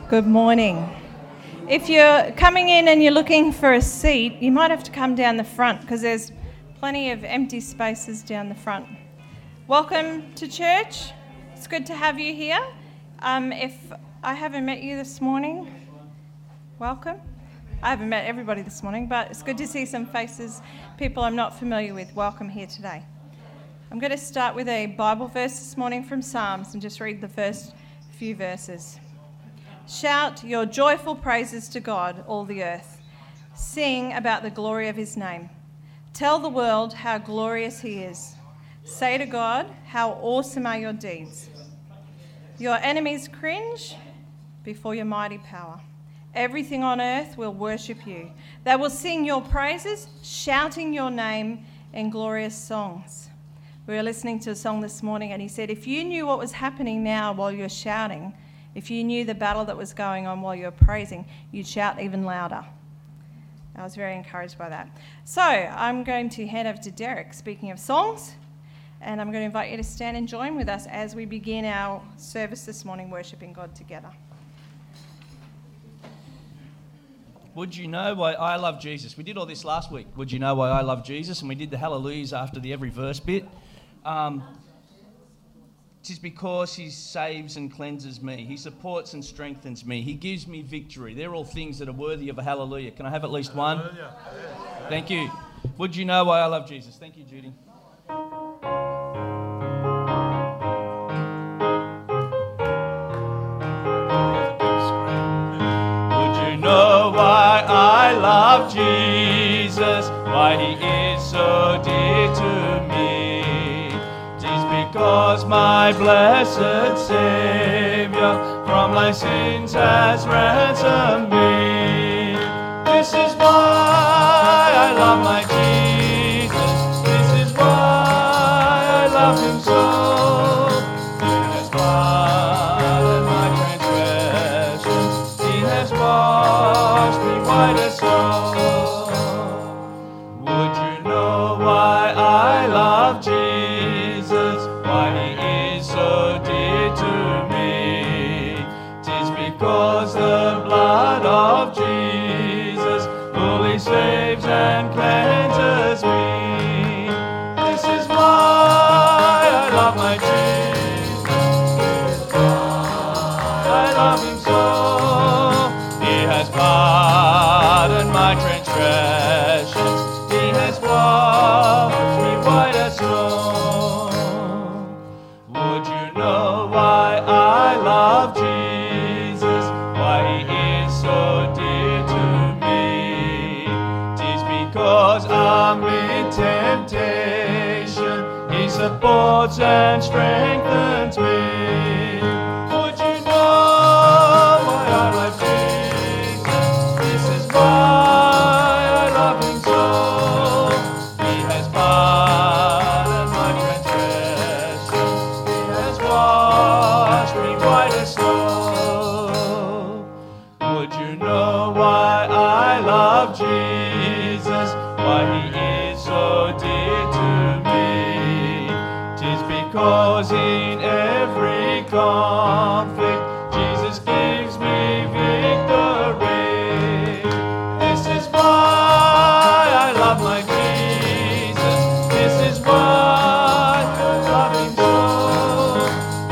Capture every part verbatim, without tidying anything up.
Good morning. If you're coming in and you're looking for a seat, you might have to come down the front because there's plenty of empty spaces down the front. Welcome to church. It's good to have you here. Um, if I haven't met you this morning, welcome. I haven't met everybody this morning, but it's good to see some faces, people I'm not familiar with. Welcome here today. I'm going to start with a Bible verse this morning from Psalms and just read the first few verses. Shout your joyful praises to God, all the earth. Sing about the glory of his name. Tell the world how glorious he is. Say to God, how awesome are your deeds. Your enemies cringe before your mighty power. Everything on earth will worship you. They will sing your praises, shouting your name in glorious songs. We were listening to a song this morning and he said, if you knew what was happening now while you're shouting, if you knew the battle that was going on while you were praising, you'd shout even louder. I was very encouraged by that. So I'm going to hand over to Derek, speaking of songs, and I'm going to invite you to stand and join with us as we begin our service this morning, worshipping God together. Would you know why I love Jesus? We did all this last week. Would you know why I love Jesus? And we did the hallelujahs after the every verse bit. Um, Tis because he saves and cleanses me. He supports and strengthens me. He gives me victory. They're all things that are worthy of a hallelujah. Can I have at least one? Hallelujah. Thank you. Would you know why I love Jesus? Thank you, Judy. Would you know why I love Jesus? Why he is so dear to me? Because my blessed Saviour from my sins has ransomed me. This is why I love my Jesus. This is why I love him so. He has pardoned my transgressions. He has washed me white as snow. Would you know why I love Jesus? Why he is so dear to me? 'Tis because the blood of Jesus fully saves and cleanses me. This is why I love my Jesus. This is why I love him so. He has pardoned my transgressions. He has washed me white as snow. Would you know why I love Jesus? Why he is so dear to me? 'Tis because amid temptation he supports and strengthens me. Would you know why I love Jesus? This is why I love him so. He has pardoned my transgressions. Wash me white as snow. Would you know why I love Jesus? Why he is so dear to me? 'Tis because in every conflict Jesus gives me victory. This is why I love my Jesus. This is why I love him so.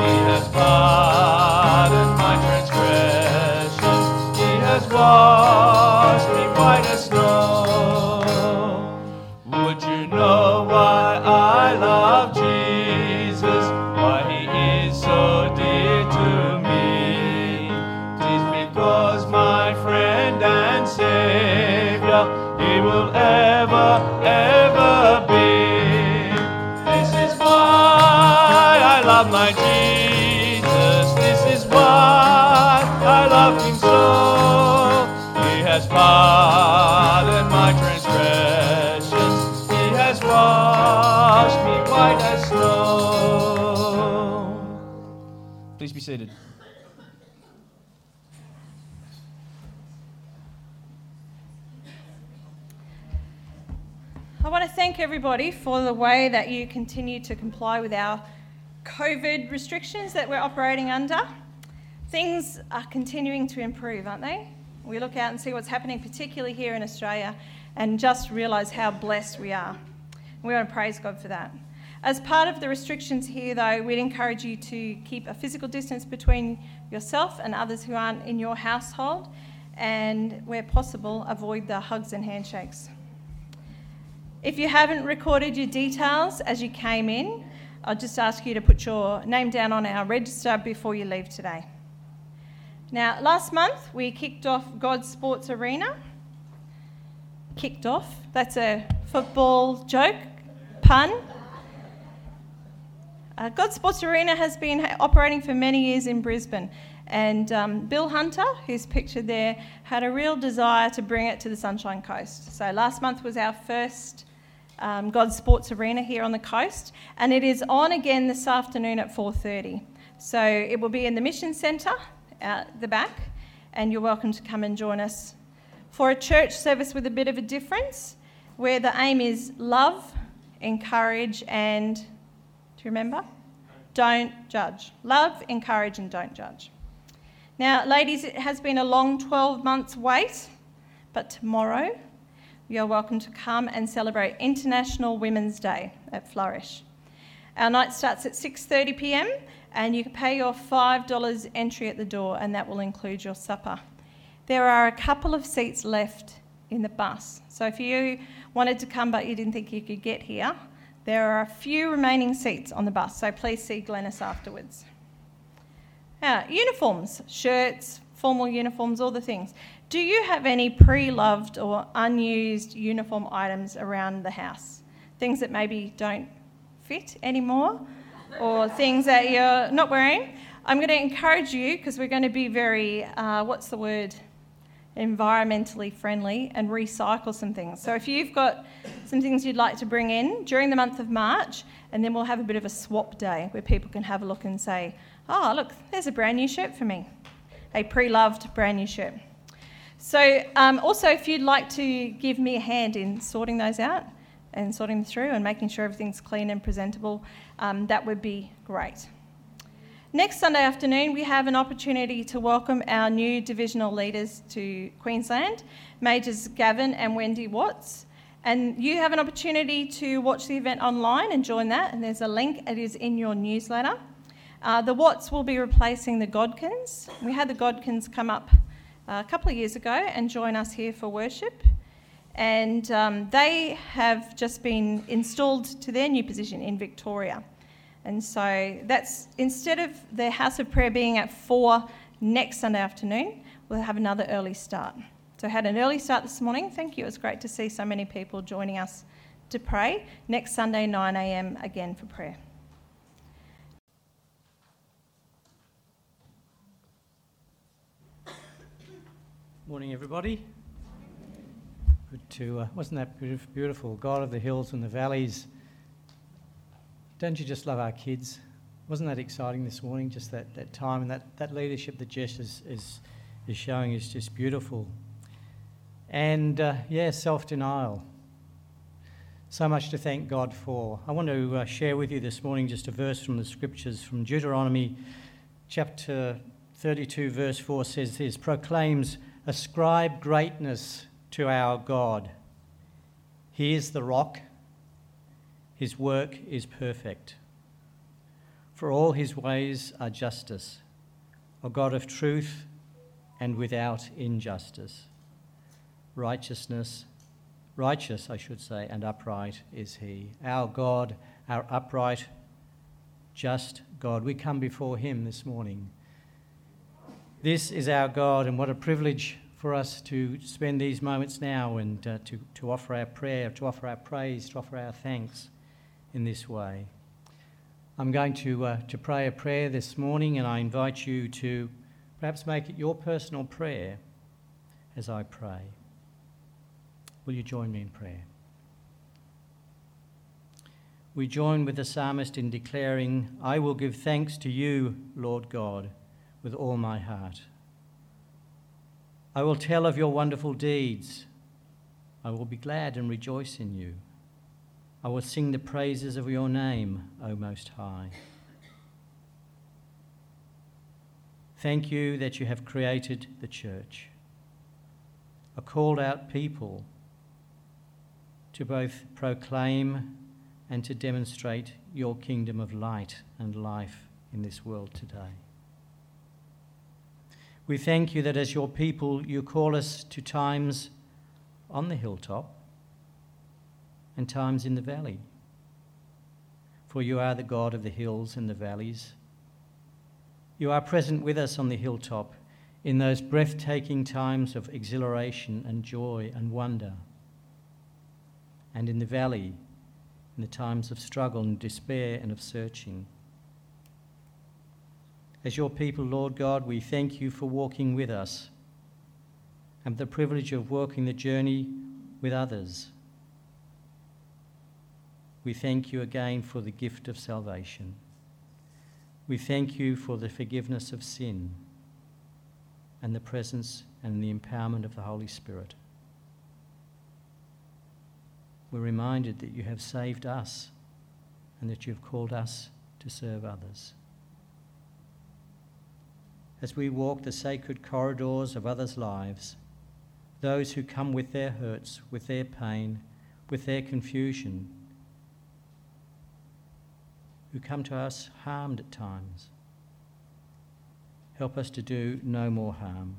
Pardon my transgressions. He has washed me white as snow. Would you know why I love Jesus? Why he is so dear to me? 'Tis because my friend and Saviour he will ever, ever be. This is why I love my Jesus. This is why I love him so. He has pardoned my transgressions. He has washed me white as snow. Please be seated. I want to thank everybody for the way that you continue to comply with our COVID restrictions that we're operating under. things are continuing to improve, aren't they? We look out and see what's happening, particularly here in Australia, and just realise how blessed we are. We want to praise God for that. As part of the restrictions here, though, we'd encourage you to keep a physical distance between yourself and others who aren't in your household, and where possible, avoid the hugs and handshakes. If you haven't recorded your details as you came in, I'll just ask you to put your name down on our register before you leave today. Now, last month we kicked off God's Sports Arena. Kicked off? That's a football joke, pun. Uh, God's Sports Arena has been operating for many years in Brisbane, and um, Bill Hunter, who's pictured there, had a real desire to bring it to the Sunshine Coast. So last month was our first um, God's Sports Arena here on the coast, and it is on again this afternoon at four thirty. So it will be in the Mission Centre out the back, and you're welcome to come and join us for a church service with a bit of a difference, where the aim is love, encourage, and... Do you remember? Don't judge. Love, encourage, and don't judge. Now, ladies, it has been a long twelve months wait, but tomorrow you're welcome to come and celebrate International Women's Day at Flourish. Our night starts at six thirty p m, and you can pay your five dollars entry at the door, and that will include your supper. There are a couple of seats left in the bus, so if you wanted to come but you didn't think you could get here, there are a few remaining seats on the bus, so please see Glennis afterwards. Now, uniforms, shirts, formal uniforms, all the things. Do you have any pre-loved or unused uniform items around the house? Things that maybe don't fit anymore, or things that you're not wearing? I'm going to encourage you, because we're going to be very, uh, what's the word, environmentally friendly, and recycle some things. So if you've got some things you'd like to bring in during the month of March, and then we'll have a bit of a swap day where people can have a look and say, oh, look, there's a brand new shirt for me, a pre-loved brand new shirt. So um, also, if you'd like to give me a hand in sorting those out and sorting them through and making sure everything's clean and presentable, um, that would be great. Next Sunday afternoon, we have an opportunity to welcome our new divisional leaders to Queensland, Majors Gavin and Wendy Watts. And you have an opportunity to watch the event online and join that, and there's a link, it is in your newsletter. Uh, the Watts will be replacing the Godkins. We had the Godkins come up uh, a couple of years ago and join us here for worship. And um, they have just been installed to their new position in Victoria. And so that's, instead of the House of Prayer being at four next Sunday afternoon, we'll have another early start. So I had an early start this morning. Thank you. It was great to see so many people joining us to pray. Next Sunday, nine a m again for prayer. Morning, everybody. Good to, uh, wasn't that beautiful? God of the hills and the valleys. Don't you just love our kids? Wasn't that exciting this morning? Just that, that time and that, that leadership that Jess is, is, is showing is just beautiful. And uh, yeah, self-denial. So much to thank God for. I want to uh, share with you this morning just a verse from the scriptures from Deuteronomy chapter thirty-two, verse four says this, proclaims, ascribe greatness to our God. He is the rock. His work is perfect. For all his ways are justice, a God of truth and without injustice. Righteousness, righteous, I should say, and upright is he. Our God, our upright, just God. We come before him this morning. This is our God, and what a privilege for us to spend these moments now and uh, to, to offer our prayer, to offer our praise, to offer our thanks in this way. I'm going to uh, to pray a prayer this morning, and I invite you to perhaps make it your personal prayer as I pray. Will you join me in prayer? We join with the psalmist in declaring, I will give thanks to you, Lord God, with all my heart. I will tell of your wonderful deeds. I will be glad and rejoice in you. I will sing the praises of your name, O Most High. Thank you that you have created the church, a called out people to both proclaim and to demonstrate your kingdom of light and life in this world today. We thank you that as your people you call us to times on the hilltop and times in the valley. For you are the God of the hills and the valleys. You are present with us on the hilltop in those breathtaking times of exhilaration and joy and wonder, and in the valley in the times of struggle and despair and of searching. As your people, Lord God, we thank you for walking with us and the privilege of walking the journey with others. We thank you again for the gift of salvation. We thank you for the forgiveness of sin and the presence and the empowerment of the Holy Spirit. We're reminded that you have saved us and that you've called us to serve others. As we walk the sacred corridors of others' lives, those who come with their hurts, with their pain, with their confusion, who come to us harmed at times, help us to do no more harm.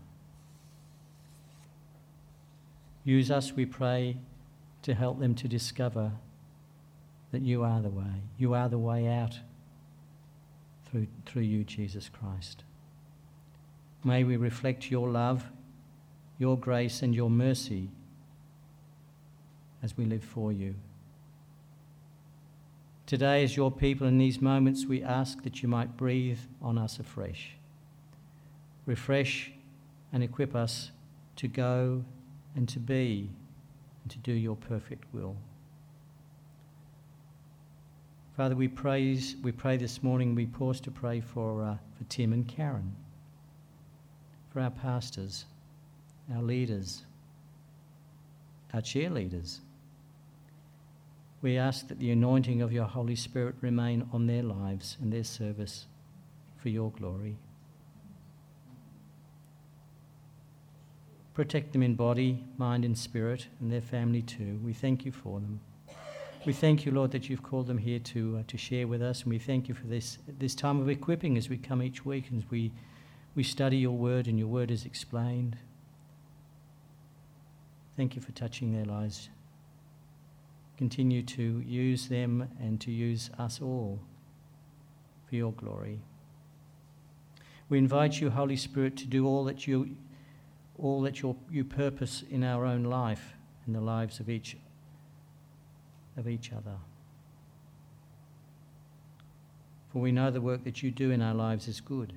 Use us, we pray, to help them to discover that you are the way. You are the way out through, through you, Jesus Christ. May we reflect your love, your grace and your mercy as we live for you. Today, as your people in these moments, we ask that you might breathe on us afresh. Refresh and equip us to go and to be and to do your perfect will. Father, we praise, we pray this morning, we pause to pray for, uh, for Tim and Karen, for our pastors, our leaders, our cheerleaders. We ask that the anointing of your Holy Spirit remain on their lives and their service for your glory. Protect them in body, mind and spirit, and their family too. We thank you for them. We thank you, Lord, that you've called them here to uh, to share with us, and we thank you for this this time of equipping as we come each week and as we, we study your word and your word is explained. Thank you for touching their lives. Continue to use them and to use us all for your glory. We invite you, Holy Spirit, to do all that you all that your, you purpose in our own life and the lives of each of each other. For we know the work that you do in our lives is good.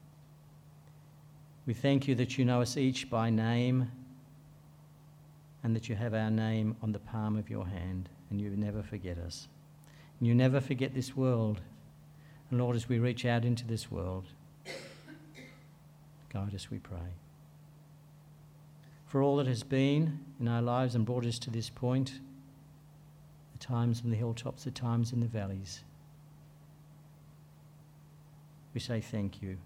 We thank you that you know us each by name and that you have our name on the palm of your hand, and you never forget us. And you never forget this world. And Lord, as we reach out into this world, guide us, we pray. For all that has been in our lives and brought us to this point, the times on the hilltops, the times in the valleys, we say thank you.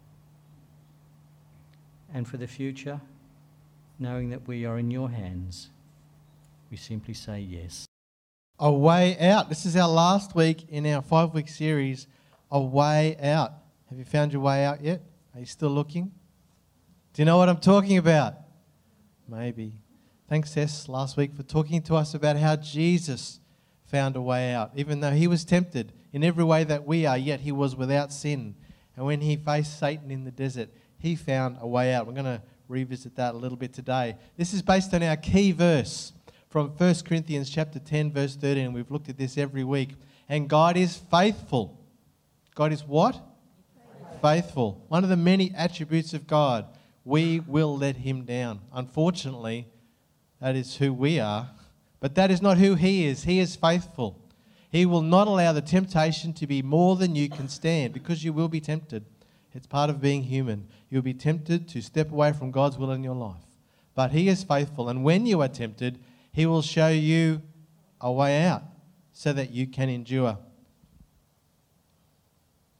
And for the future, knowing that we are in your hands, we simply say yes. A Way Out. This is our last week in our five-week series, A Way Out. Have you found your way out yet? Are you still looking? Do you know what I'm talking about? Maybe. Thanks, Tess, last week for talking to us about how Jesus found a way out. Even though he was tempted in every way that we are, yet he was without sin. And when he faced Satan in the desert, he found a way out. We're going to revisit that a little bit today. This is based on our key verse from First Corinthians chapter ten, verse thirteen. We've looked at this every week. And God is faithful. God is what? Faithful. Faithful. One of the many attributes of God. We will let him down. Unfortunately, that is who we are. But that is not who he is. He is faithful. He will not allow the temptation to be more than you can stand, because you will be tempted. It's part of being human. You'll be tempted to step away from God's will in your life. But he is faithful. And when you are tempted, he will show you a way out so that you can endure.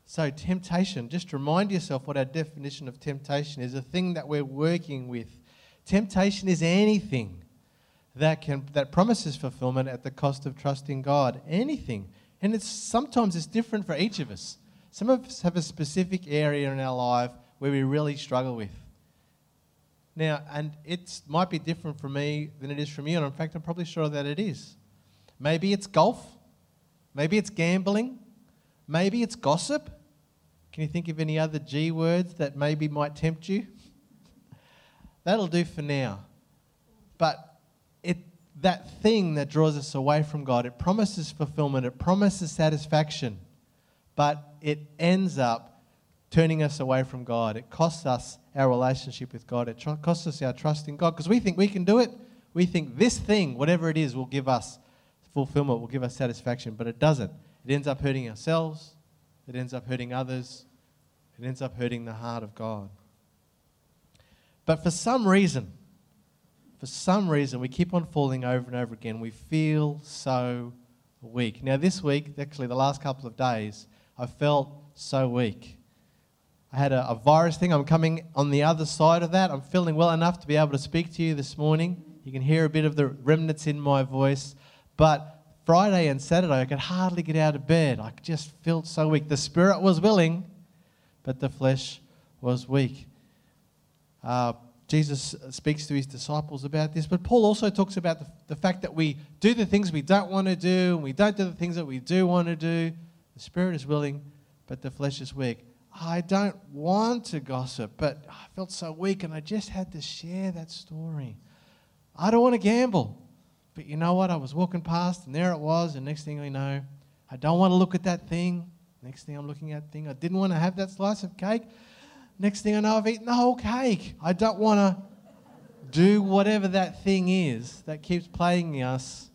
So temptation, just remind yourself what our definition of temptation is, a thing that we're working with. Temptation is anything that can that promises fulfillment at the cost of trusting God. Anything. And it's sometimes it's different for each of us. Some of us have a specific area in our life where we really struggle with. Now, and it might be different for me than it is from you, and in fact, I'm probably sure that it is. Maybe it's golf. Maybe it's gambling. Maybe it's gossip. Can you think of any other G words that maybe might tempt you? That'll do for now. But it that thing that draws us away from God, it promises fulfillment, it promises satisfaction, but it ends up turning us away from God. It costs us our relationship with God. It tr- costs us our trust in God because we think we can do it. We think this thing, whatever it is, will give us fulfillment, will give us satisfaction, but it doesn't. It ends up hurting ourselves. It ends up hurting others. It ends up hurting the heart of God. But for some reason, for some reason, we keep on falling over and over again. We feel so weak. Now this week, actually the last couple of days, I felt so weak. I had a, a virus thing. I'm coming on the other side of that. I'm feeling well enough to be able to speak to you this morning. You can hear a bit of the remnants in my voice. But Friday and Saturday, I could hardly get out of bed. I just felt so weak. The spirit was willing, but the flesh was weak. Uh, Jesus speaks to his disciples about this, but Paul also talks about the, the fact that we do the things we don't want to do, and we don't do the things that we do want to do. The spirit is willing, but the flesh is weak. I don't want to gossip, but I felt so weak, and I just had to share that story. I don't want to gamble, but you know what? I was walking past, and there it was, and next thing I know, I don't want to look at that thing. Next thing I'm looking at that thing. I didn't want to have that slice of cake. Next thing I know, I've eaten the whole cake. I don't want to do whatever that thing is that keeps plaguing us,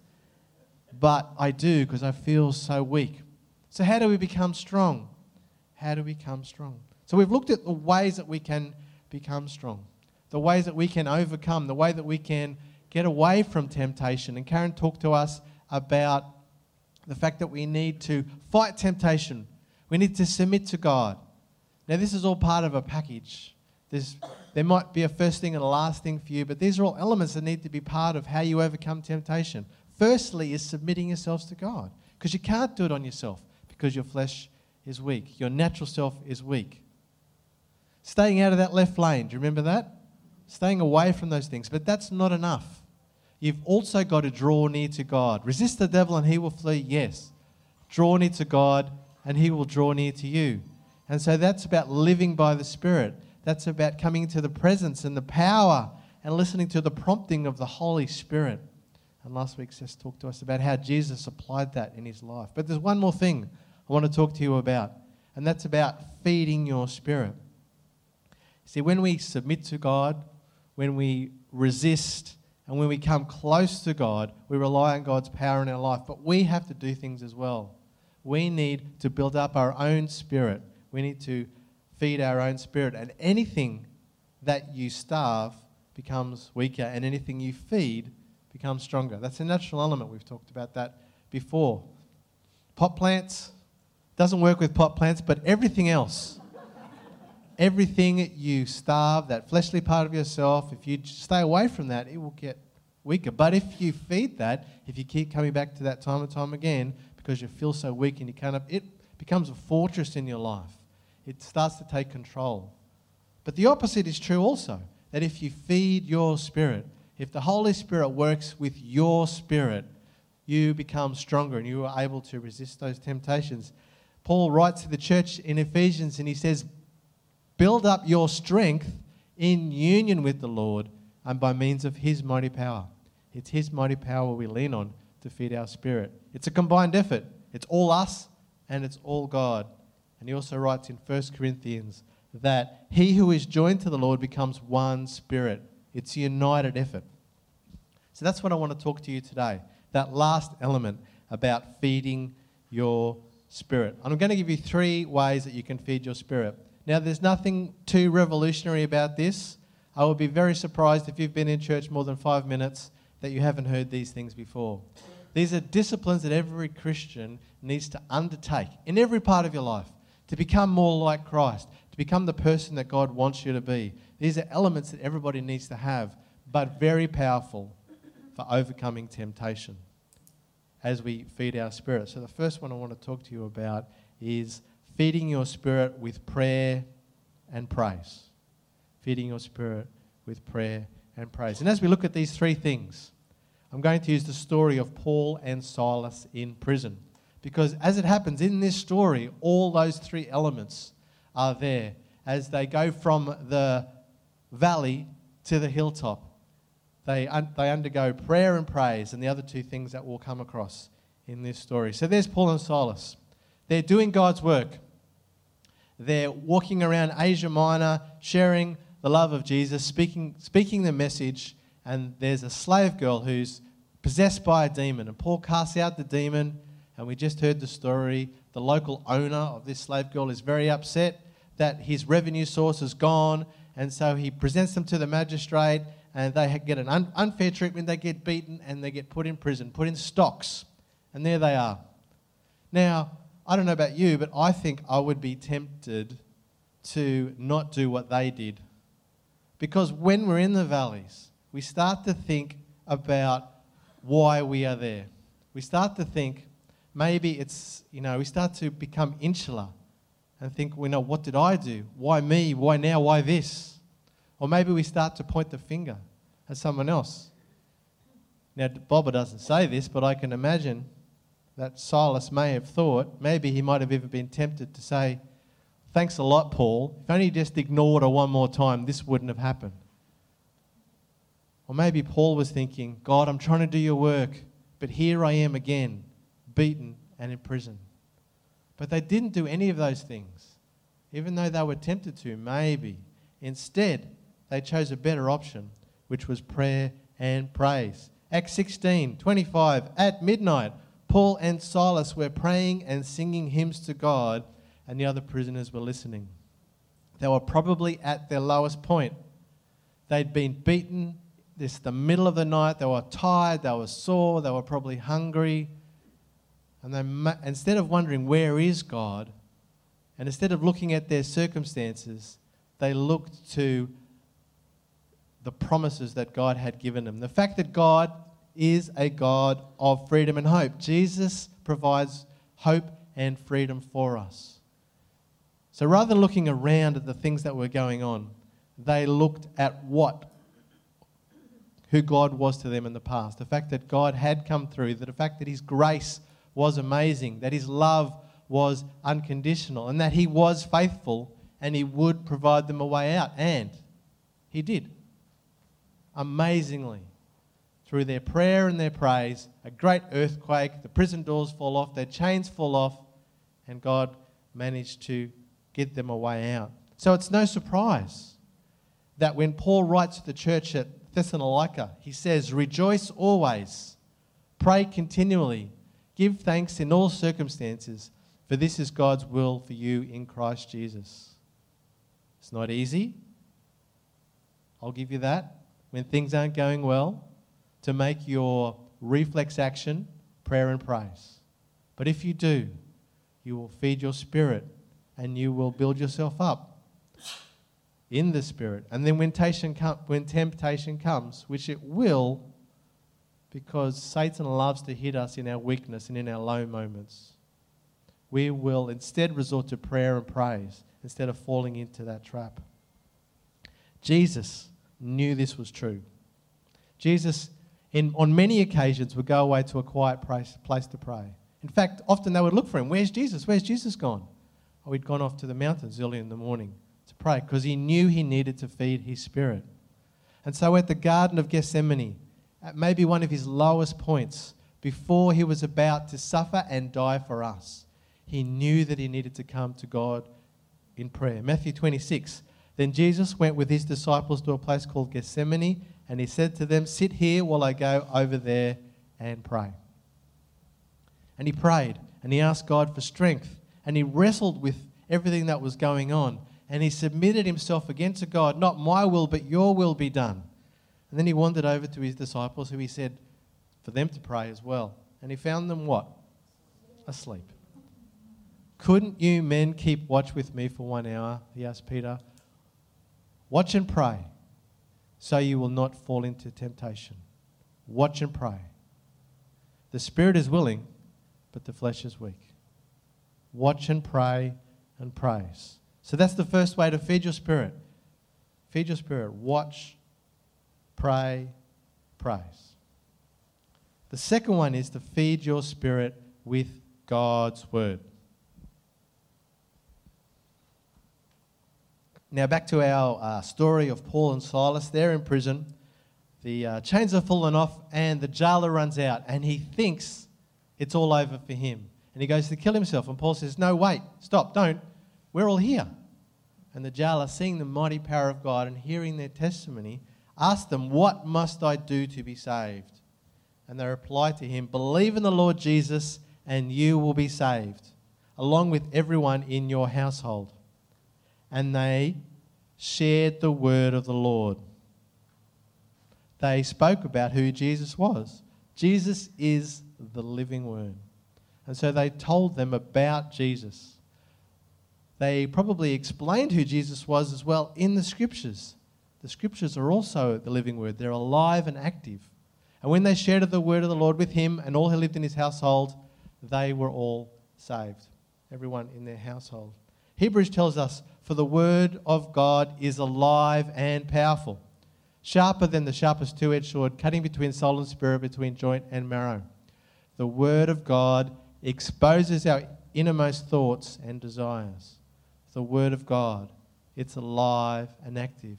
but I do because I feel so weak. So how do we become strong? How do we become strong? So we've looked at the ways that we can become strong, the ways that we can overcome, the way that we can get away from temptation. And Karen talked to us about the fact that we need to fight temptation. We need to submit to God. Now, this is all part of a package. There's, there might be a first thing and a last thing for you, but these are all elements that need to be part of how you overcome temptation. Firstly is submitting yourselves to God, because you can't do it on yourself because your flesh is weak. Your natural self is weak. Staying out of that left lane, do you remember that? Staying away from those things, but that's not enough. You've also got to draw near to God. Resist the devil and he will flee, yes. Draw near to God and he will draw near to you. And so that's about living by the Spirit. That's about coming into the presence and the power and listening to the prompting of the Holy Spirit. And last week, Seth talked to us about how Jesus applied that in his life. But there's one more thing I want to talk to you about, and that's about feeding your spirit. See, when we submit to God, when we resist, and when we come close to God, we rely on God's power in our life. But we have to do things as well. We need to build up our own spirit. We need to feed our own spirit. And anything that you starve becomes weaker, and anything you feed becomes stronger. That's a natural element. We've talked about that before. Pot plants, doesn't work with pot plants, but everything else. Everything you starve, that fleshly part of yourself, if you stay away from that, it will get weaker. But if you feed that, if you keep coming back to that time and time again, because you feel so weak and you can't, it becomes a fortress in your life. It starts to take control. But the opposite is true also, that if you feed your spirit, if the Holy Spirit works with your spirit, you become stronger and you are able to resist those temptations. Paul writes to the church in Ephesians and he says, build up your strength in union with the Lord and by means of his mighty power. It's his mighty power we lean on to feed our spirit. It's a combined effort. It's all us and it's all God. And he also writes in First Corinthians that he who is joined to the Lord becomes one spirit. It's a united effort. So that's what I want to talk to you today, that last element about feeding your spirit. I'm going to give you three ways that you can feed your spirit. Now, there's nothing too revolutionary about this. I would be very surprised if you've been in church more than five minutes that you haven't heard these things before. These are disciplines that every Christian needs to undertake in every part of your life to become more like Christ, to become the person that God wants you to be. These are elements that everybody needs to have, but very powerful for overcoming temptation as we feed our spirit. So the first one I want to talk to you about is feeding your spirit with prayer and praise. Feeding your spirit with prayer and praise. And as we look at these three things, I'm going to use the story of Paul and Silas in prison. Because as it happens in this story, all those three elements are there as they go from the valley to the hilltop. They, un- they undergo prayer and praise, and the other two things that we'll come across in this story. So there's Paul and Silas. They're doing God's work. They're walking around Asia Minor, sharing the love of Jesus, speaking, speaking the message, and there's a slave girl who's possessed by a demon. And Paul casts out the demon, and we just heard the story. The local owner of this slave girl is very upset that his revenue source is gone, and so he presents them to the magistrate, and they get an un- unfair treatment. They get beaten, and they get put in prison, put in stocks, and there they are. Now, I don't know about you, but I think I would be tempted to not do what they did. Because when we're in the valleys, we start to think about why we are there. We start to think, maybe it's, you know, we start to become insular and think, well, no, what did I do? Why me? Why now? Why this? Or maybe we start to point the finger at someone else. Now, Bobber doesn't say this, but I can imagine that Silas may have thought, maybe he might have even been tempted to say, thanks a lot, Paul. If only you just ignored her one more time, this wouldn't have happened. Or maybe Paul was thinking, God, I'm trying to do your work, but here I am again, beaten and in prison. But they didn't do any of those things, even though they were tempted to, maybe. Instead, they chose a better option, which was prayer and praise. Acts sixteen twenty-five, at midnight, Paul and Silas were praying and singing hymns to God, and the other prisoners were listening. They were probably at their lowest point. They'd been beaten. This the middle of the night. They were tired. They were sore. They were probably hungry. And they, instead of wondering, where is God? And instead of looking at their circumstances, they looked to the promises that God had given them. The fact that God is a God of freedom and hope. Jesus provides hope and freedom for us. So rather than looking around at the things that were going on, they looked at what, who God was to them in the past. The fact that God had come through, that the fact that his grace was amazing, that his love was unconditional, and that he was faithful and he would provide them a way out. And he did. Amazingly. Through their prayer and their praise, a great earthquake, the prison doors fall off, their chains fall off, and God managed to get them a way out. So it's no surprise that when Paul writes to the church at Thessalonica, he says, rejoice always, pray continually, give thanks in all circumstances, for this is God's will for you in Christ Jesus. It's not easy. I'll give you that. When things aren't going well, to make your reflex action prayer and praise. But if you do, you will feed your spirit and you will build yourself up in the spirit. And then when temptation, com- when temptation comes, which it will, because Satan loves to hit us in our weakness and in our low moments, we will instead resort to prayer and praise instead of falling into that trap. Jesus knew this was true. Jesus In, on many occasions, would go away to a quiet place, place to pray. In fact, often they would look for him. Where's Jesus? Where's Jesus gone? Oh, he'd gone off to the mountains early in the morning to pray because he knew he needed to feed his spirit. And so at the Garden of Gethsemane, at maybe one of his lowest points, before he was about to suffer and die for us, he knew that he needed to come to God in prayer. Matthew twenty-six, then Jesus went with his disciples to a place called Gethsemane, and he said to them, sit here while I go over there and pray. And he prayed, and he asked God for strength, and he wrestled with everything that was going on, and he submitted himself again to God, not my will, but your will be done. And then he wandered over to his disciples, who he said for them to pray as well. And he found them what? Asleep. Couldn't you men keep watch with me for one hour? He asked Peter. Watch and pray, so you will not fall into temptation. Watch and pray. The spirit is willing, but the flesh is weak. Watch and pray and praise. So that's the first way to feed your spirit. Feed your spirit. Watch, pray, praise. The second one is to feed your spirit with God's word. Now back to our uh, story of Paul and Silas. They're in prison. The uh, chains are fallen off and the jailer runs out and he thinks it's all over for him. And he goes to kill himself. And Paul says, no, wait, stop, don't. We're all here. And the jailer, seeing the mighty power of God and hearing their testimony, asked them, what must I do to be saved? And they replied to him, believe in the Lord Jesus and you will be saved, along with everyone in your household. And they shared the word of the Lord. They spoke about who Jesus was. Jesus is the living word. And so they told them about Jesus. They probably explained who Jesus was as well in the scriptures. The scriptures are also the living word. They're alive and active. And when they shared the word of the Lord with him and all who lived in his household, they were all saved. Everyone in their household. Hebrews tells us, for the word of God is alive and powerful, sharper than the sharpest two-edged sword, cutting between soul and spirit, between joint and marrow. The word of God exposes our innermost thoughts and desires. The word of God, it's alive and active.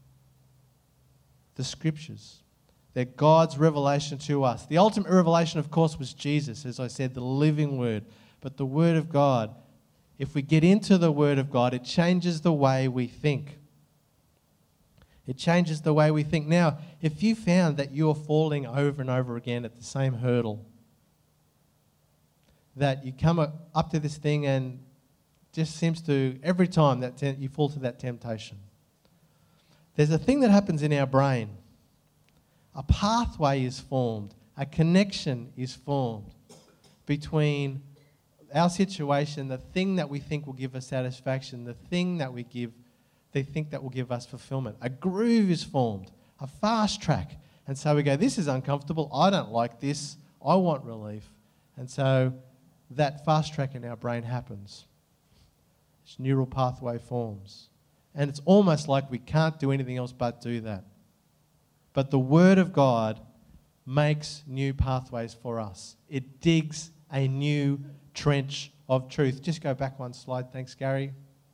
The scriptures, they're God's revelation to us. The ultimate revelation, of course, was Jesus, as I said, the living word. But the word of God, if we get into the word of God, it changes the way we think. It changes the way we think. Now, if you found that you're falling over and over again at the same hurdle, that you come up to this thing and just seems to, every time that te- you fall to that temptation, there's a thing that happens in our brain. A pathway is formed, a connection is formed between our situation, the thing that we think will give us satisfaction, the thing that we give, they think that will give us fulfillment. A groove is formed, a fast track. And so we go, this is uncomfortable, I don't like this, I want relief. And so that fast track in our brain happens. This neural pathway forms. And it's almost like we can't do anything else but do that. But the Word of God makes new pathways for us. It digs a new trench of truth. Just go back one slide. Thanks, Gary.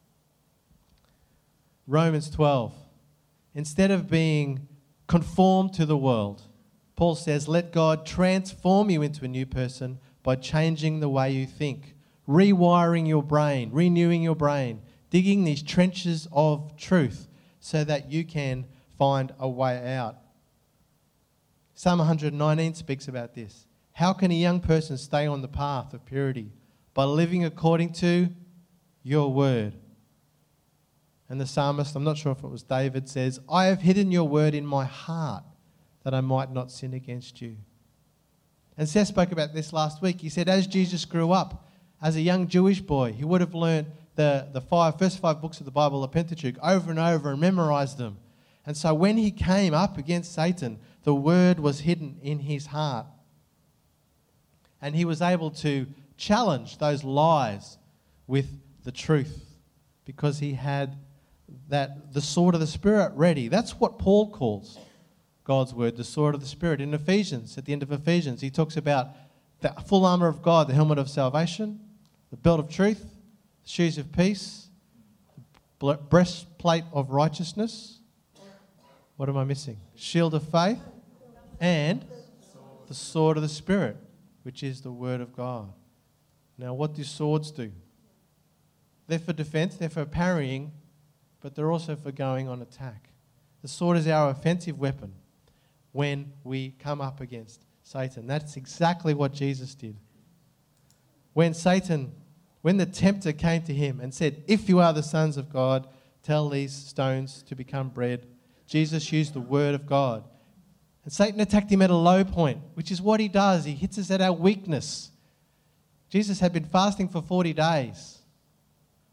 Romans twelve. Instead of being conformed to the world, Paul says, let God transform you into a new person by changing the way you think, rewiring your brain, renewing your brain, digging these trenches of truth so that you can find a way out. Psalm one nineteen speaks about this. How can a young person stay on the path of purity? By living according to your word. And the psalmist, I'm not sure if it was David, says, I have hidden your word in my heart that I might not sin against you. And Seth spoke about this last week. He said as Jesus grew up, as a young Jewish boy, he would have learned the, the five, first five books of the Bible, the Pentateuch, over and over and memorized them. And so when he came up against Satan, the word was hidden in his heart. And he was able to challenge those lies with the truth because he had that the sword of the Spirit ready. That's what Paul calls God's word, the sword of the Spirit. In Ephesians, at the end of Ephesians, he talks about the full armour of God, the helmet of salvation, the belt of truth, the shoes of peace, the breastplate of righteousness. What am I missing? Shield of faith and the sword of the Spirit, which is the word of God. Now, what do swords do? They're for defense, they're for parrying, but they're also for going on attack. The sword is our offensive weapon when we come up against Satan. That's exactly what Jesus did. When Satan, when the tempter came to him and said, if you are the sons of God, tell these stones to become bread, Jesus used the word of God. And Satan attacked him at a low point, which is what he does. He hits us at our weakness. Jesus had been fasting for forty days.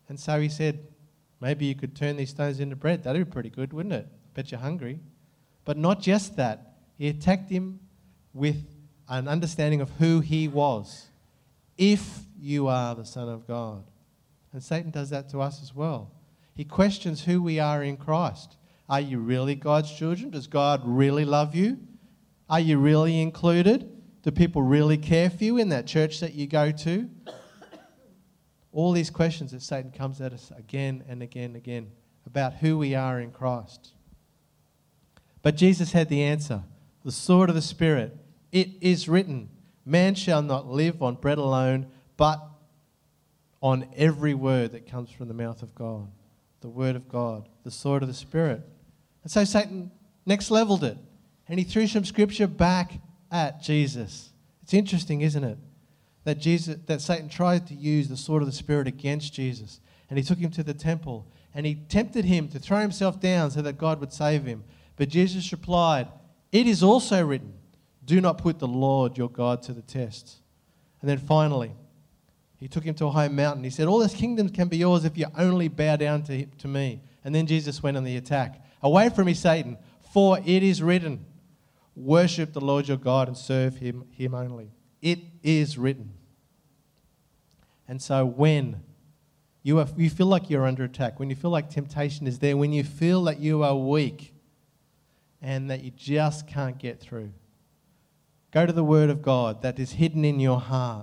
And so he said, maybe you could turn these stones into bread. That'd be pretty good, wouldn't it? Bet you're hungry. But not just that. He attacked him with an understanding of who he was. If you are the Son of God. And Satan does that to us as well. He questions who we are in Christ. Are you really God's children? Does God really love you? Are you really included? Do people really care for you in that church that you go to? All these questions that Satan comes at us again and again and again about who we are in Christ. But Jesus had the answer. The sword of the Spirit. It is written, man shall not live on bread alone, but on every word that comes from the mouth of God. The word of God, the sword of the Spirit. And so Satan next leveled it. And he threw some scripture back at Jesus. It's interesting, isn't it? That Jesus, that Satan tried to use the sword of the Spirit against Jesus. And he took him to the temple. And he tempted him to throw himself down so that God would save him. But Jesus replied, it is also written, do not put the Lord your God to the test. And then finally, he took him to a high mountain. He said, all these kingdoms can be yours if you only bow down to, to me. And then Jesus went on the attack. Away from me, Satan, for it is written, worship the Lord your God and serve him, him only. It is written. And so when you, are, you feel like you're under attack, when you feel like temptation is there, when you feel that you are weak and that you just can't get through, go to the Word of God that is hidden in your heart.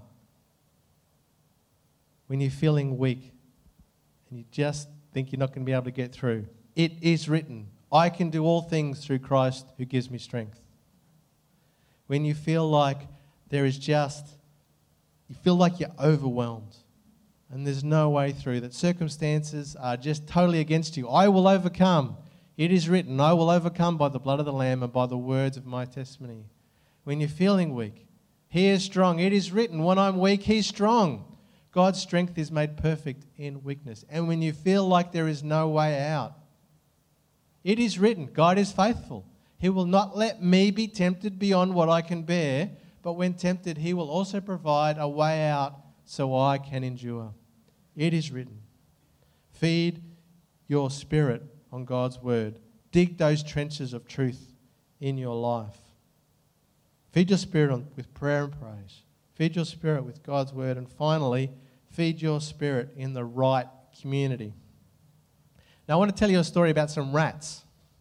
When you're feeling weak and you just think you're not going to be able to get through, it is written, I can do all things through Christ who gives me strength. When you feel like there is just, you feel like you're overwhelmed and there's no way through, that circumstances are just totally against you, I will overcome. It is written, I will overcome by the blood of the Lamb and by the words of my testimony. When you're feeling weak, he is strong. It is written, when I'm weak, he's strong. God's strength is made perfect in weakness. And when you feel like there is no way out, it is written, God is faithful. He will not let me be tempted beyond what I can bear, but when tempted, he will also provide a way out so I can endure. It is written. Feed your spirit on God's word. Dig those trenches of truth in your life. Feed your spirit on, with prayer and praise. Feed your spirit with God's word. And finally, feed your spirit in the right community. Now, I want to tell you a story about some rats.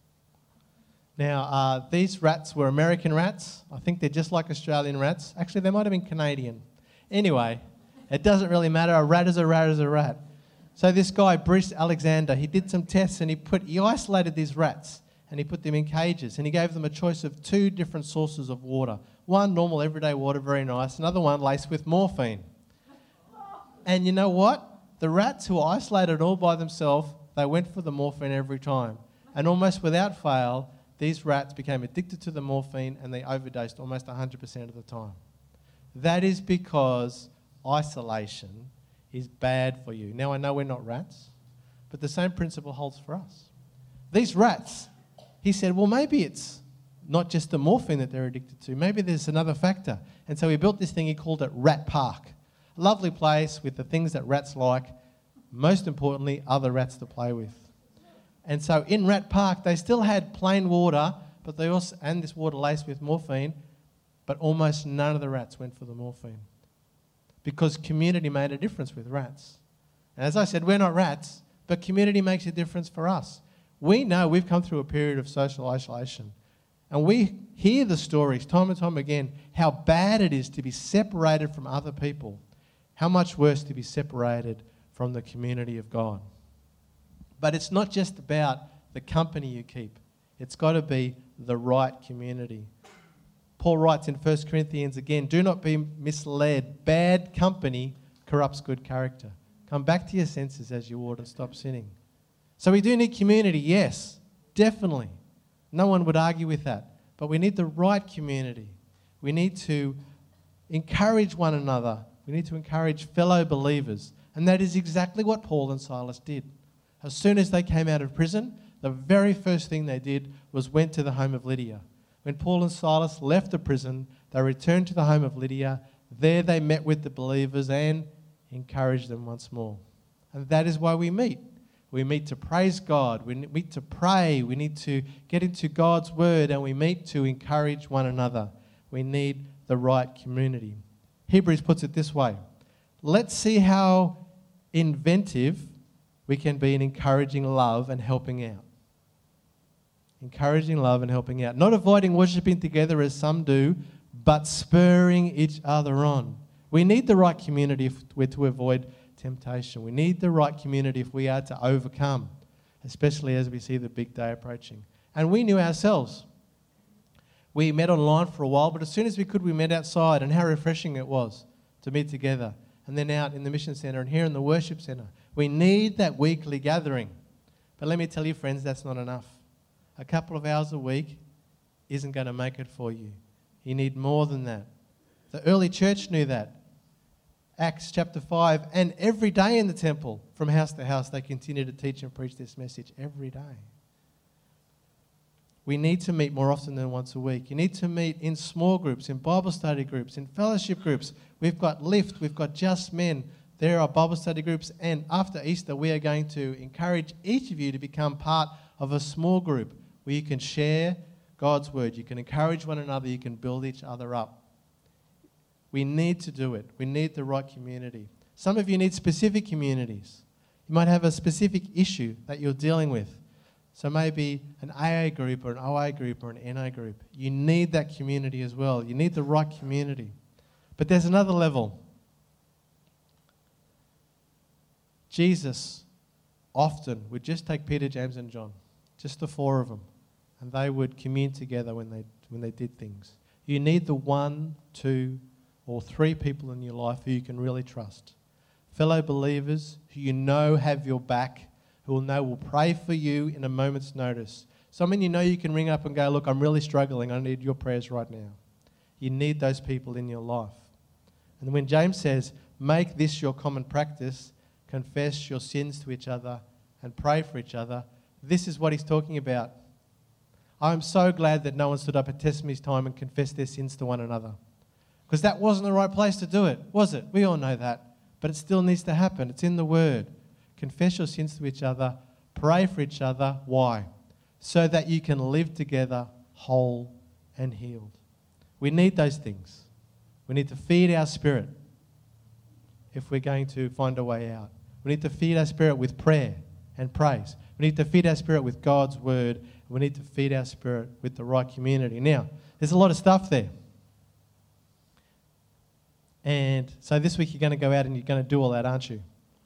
Now, uh, these rats were American rats. I think they're just like Australian rats. Actually, they might have been Canadian. Anyway, it doesn't really matter. A rat is a rat is a rat. So this guy, Bruce Alexander, he did some tests and he put he isolated these rats and he put them in cages and he gave them a choice of two different sources of water. One, normal everyday water, very nice. Another one laced with morphine. And you know what? The rats who were isolated all by themselves, they went for the morphine every time. And almost without fail, these rats became addicted to the morphine and they overdosed almost one hundred percent of the time. That is because isolation is bad for you. Now, I know we're not rats, but the same principle holds for us. These rats, he said, well, maybe it's not just the morphine that they're addicted to. Maybe there's another factor. And so he built this thing, he called it Rat Park. A lovely place with the things that rats like, most importantly, other rats to play with. And so in Rat Park, they still had plain water, but they also, and this water laced with morphine, but almost none of the rats went for the morphine. Because community made a difference with rats. And as I said, we're not rats, but community makes a difference for us. We know we've come through a period of social isolation. And we hear the stories time and time again, how bad it is to be separated from other people. How much worse to be separated from the community of God. But it's not just about the company you keep. It's got to be the right community. Paul writes in First Corinthians again, do not be misled. Bad company corrupts good character. Come back to your senses as you ought and stop sinning. So we do need community, yes, definitely. No one would argue with that. But we need the right community. We need to encourage one another. We need to encourage fellow believers. And that is exactly what Paul and Silas did. As soon as they came out of prison, the very first thing they did was went to the home of Lydia. When Paul and Silas left the prison, they returned to the home of Lydia. There they met with the believers and encouraged them once more. And that is why we meet. We meet to praise God. We meet to pray. We need to get into God's word, and we meet to encourage one another. We need the right community. Hebrews puts it this way. Let's see how inventive we can be in encouraging love and helping out. Encouraging love and helping out. Not avoiding worshipping together as some do, but spurring each other on. We need the right community if we're to avoid temptation. We need the right community if we are to overcome, especially as we see the big day approaching. And we knew ourselves. We met online for a while, but as soon as we could, we met outside, and how refreshing it was to meet together. And then out in the mission centre and here in the worship centre. We need that weekly gathering. But let me tell you, friends, that's not enough. A couple of hours a week isn't going to make it for you. You need more than that. The early church knew that. Acts chapter five, and every day in the temple, from house to house, they continue to teach and preach this message every day. We need to meet more often than once a week. You need to meet in small groups, in Bible study groups, in fellowship groups. We've got Lift, we've got Just Men. There are Bible study groups, and after Easter, we are going to encourage each of you to become part of a small group where you can share God's word, you can encourage one another, you can build each other up. We need to do it. We need the right community. Some of you need specific communities. You might have a specific issue that you're dealing with. So maybe an A A group or an O A group or an N A group. You need that community as well. You need the right community. But there's another level. Jesus often would just take Peter, James and John, just the four of them, and they would commune together when they when they did things. You need the one, two, or three people in your life who you can really trust. Fellow believers who you know have your back, who will know will pray for you in a moment's notice. Someone you know you can ring up and go, look, I'm really struggling. I need your prayers right now. You need those people in your life. And when James says, make this your common practice, confess your sins to each other and pray for each other, this is what he's talking about. I'm so glad that no one stood up at testimony's time and confessed their sins to one another. Because that wasn't the right place to do it, was it? We all know that. But it still needs to happen. It's in the Word. Confess your sins to each other. Pray for each other. Why? So that you can live together whole and healed. We need those things. We need to feed our spirit if we're going to find a way out. We need to feed our spirit with prayer and praise. We need to feed our spirit with God's Word. We need to feed our spirit with the right community. Now, there's a lot of stuff there. And so this week you're going to go out and you're going to do all that, aren't you?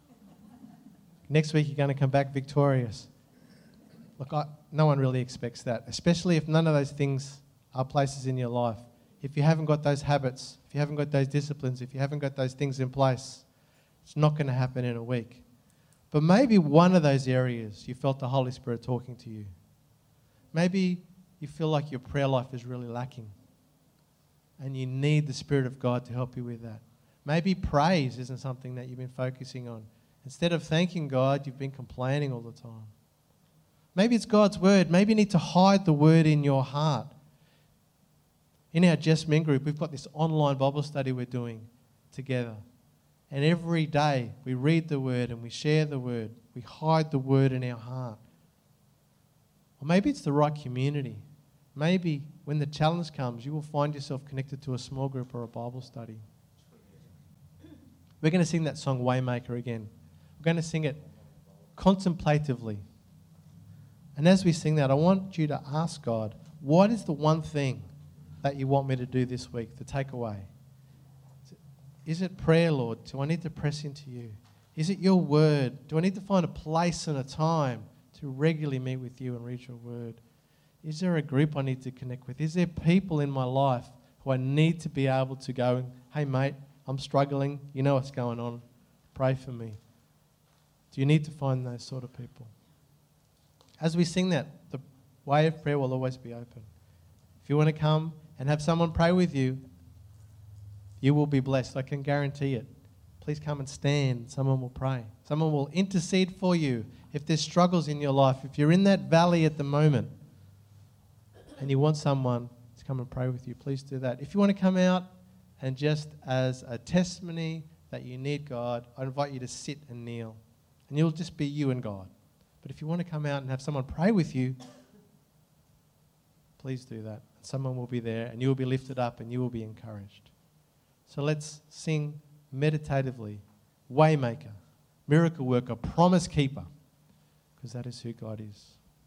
Next week you're going to come back victorious. Look, I, no one really expects that, especially if none of those things are places in your life. If you haven't got those habits, if you haven't got those disciplines, if you haven't got those things in place, it's not going to happen in a week. But maybe one of those areas you felt the Holy Spirit talking to you. Maybe you feel like your prayer life is really lacking. And you need the Spirit of God to help you with that. Maybe praise isn't something that you've been focusing on. Instead of thanking God, you've been complaining all the time. Maybe it's God's Word. Maybe you need to hide the Word in your heart. In our Just Men group, we've got this online Bible study we're doing together. And every day we read the Word and we share the Word. We hide the Word in our heart. Or maybe it's the right community. Maybe when the challenge comes, you will find yourself connected to a small group or a Bible study. We're going to sing that song, Waymaker, again. We're going to sing it contemplatively. And as we sing that, I want you to ask God, what is the one thing that you want me to do this week, to take away? Is it prayer, Lord? Do I need to press into you? Is it your word? Do I need to find a place and a time to regularly meet with you and read your word? Is there a group I need to connect with? Is there people in my life who I need to be able to go, hey mate, I'm struggling, you know what's going on, pray for me. Do you need to find those sort of people? As we sing that, the way of prayer will always be open. If you want to come and have someone pray with you, you will be blessed, I can guarantee it. Please come and stand, someone will pray. Someone will intercede for you if there's struggles in your life. If you're in that valley at the moment, and you want someone to come and pray with you, please do that. If you want to come out and just as a testimony that you need God, I invite you to sit and kneel and you'll just be you and God. But if you want to come out and have someone pray with you, please do that. Someone will be there and you will be lifted up and you will be encouraged. So let's sing meditatively, Waymaker, Miracle Worker, Promise Keeper, because that is who God is.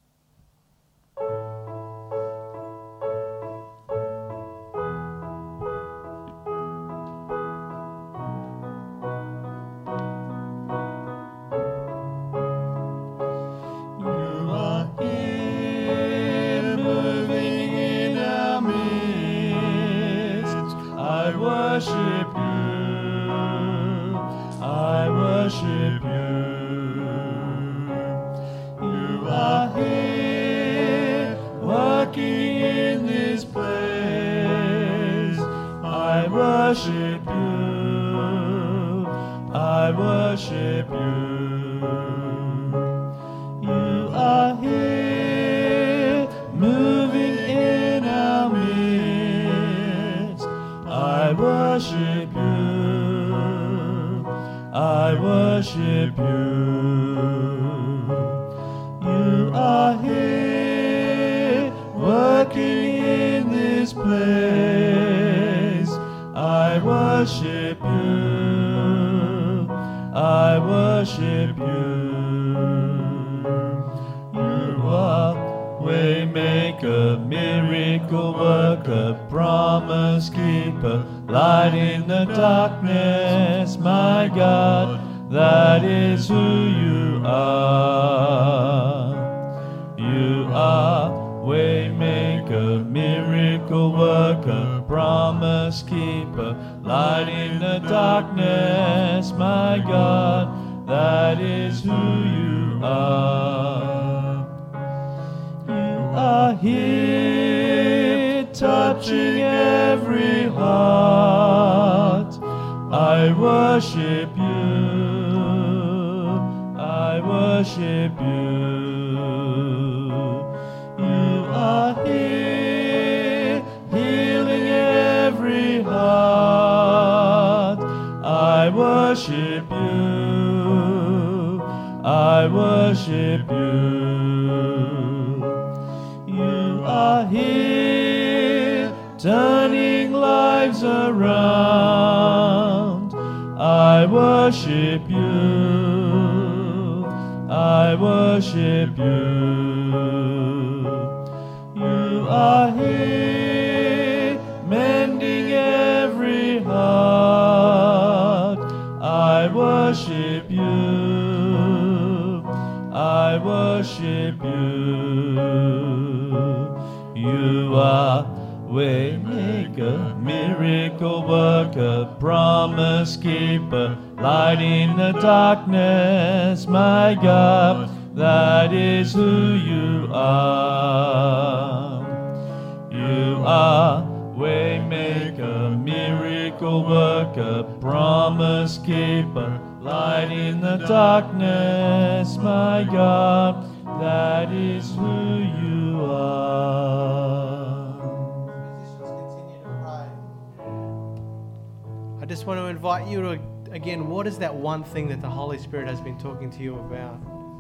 Again, what is that one thing that the Holy Spirit has been talking to you about?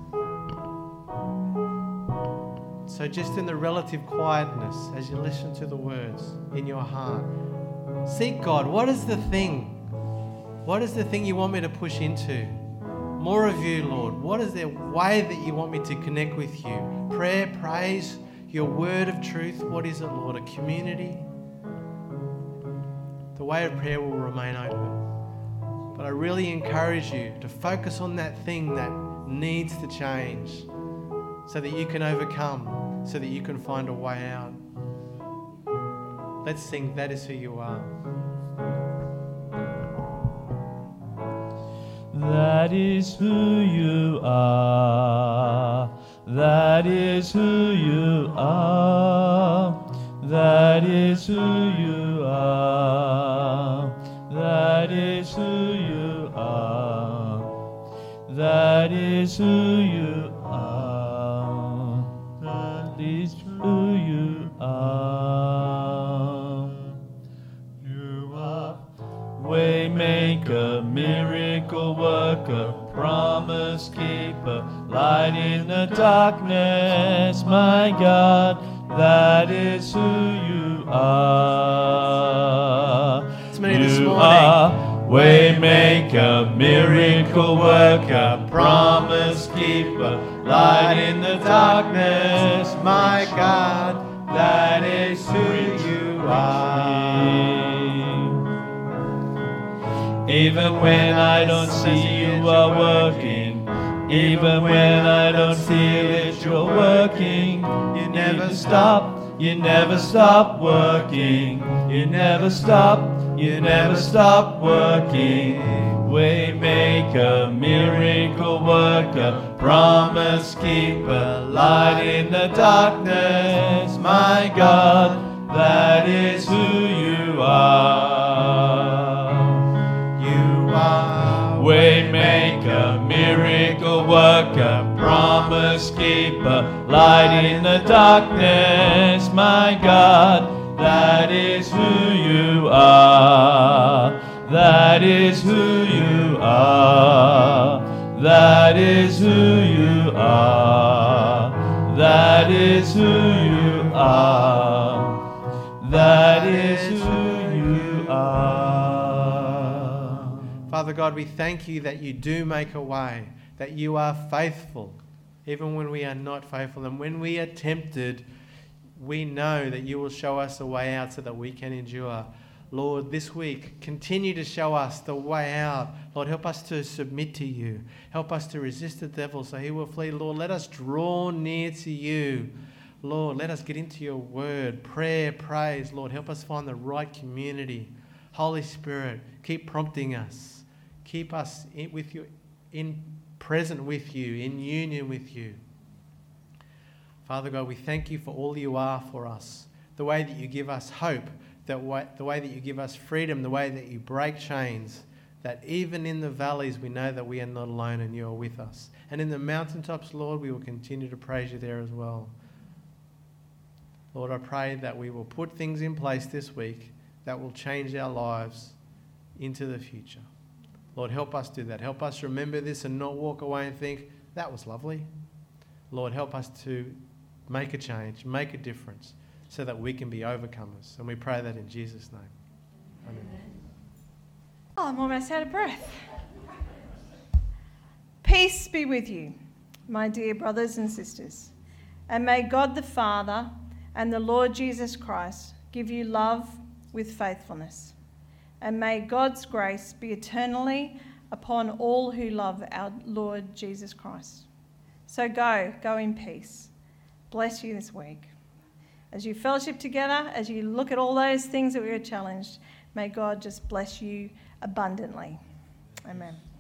So just in the relative quietness, as you listen to the words in your heart, seek God. What is the thing? What is the thing you want me to push into? More of you, Lord. What is the way that you want me to connect with you? Prayer, praise, your word of truth. What is it, Lord? A community? The way of prayer will remain open. But I really encourage you to focus on that thing that needs to change so that you can overcome, so that you can find a way out. Let's sing, That Is Who You Are. That is who you are. That is who you are. That is who you are. That is who you are. That is who you are. That is who you are. You are Waymaker, miracle worker, promise promise keeper, light in the darkness, my God, that is who you are. It's me this You morning. are Waymaker, miracle worker, promise keeper, light in the darkness, my God, that is who you are. Even when I don't see you are working, even when I don't feel it you're working, you never stop, you never stop working, you never stop, you never stop working. Waymaker, miracle worker, promise keeper, light in the darkness, my God, that is who you are. You are Waymaker, miracle worker, promise keeper, light in the darkness, my God, that is who you are. That is who you are. That is who you are. That is who you are. That is who you are. Father God, we thank you that you do make a way, that you are faithful, even when we are not faithful. And when we are tempted, we know that you will show us a way out so that we can endure. Lord, this week, continue to show us the way out. Lord, help us to submit to you. Help us to resist the devil so he will flee. Lord, let us draw near to you. Lord, let us get into your word, prayer, praise. Lord, help us find the right community. Holy Spirit, keep prompting us. Keep us in, with you, in present with you, in union with you. Father God, we thank you for all you are for us, the way that you give us hope, that way, the way that you give us freedom, the way that you break chains, that even in the valleys we know that we are not alone and you are with us. And in the mountaintops, Lord, we will continue to praise you there as well. Lord, I pray that we will put things in place this week that will change our lives into the future. Lord, help us do that. Help us remember this and not walk away and think, that was lovely. Lord, help us to make a change, make a difference, so that we can be overcomers. And we pray that in Jesus' name. Amen. Oh, I'm almost out of breath. Peace be with you, my dear brothers and sisters. And may God the Father and the Lord Jesus Christ give you love with faithfulness. And may God's grace be eternally upon all who love our Lord Jesus Christ. So go, go in peace. Bless you this week. As you fellowship together, as you look at all those things that we were challenged, may God just bless you abundantly. Amen.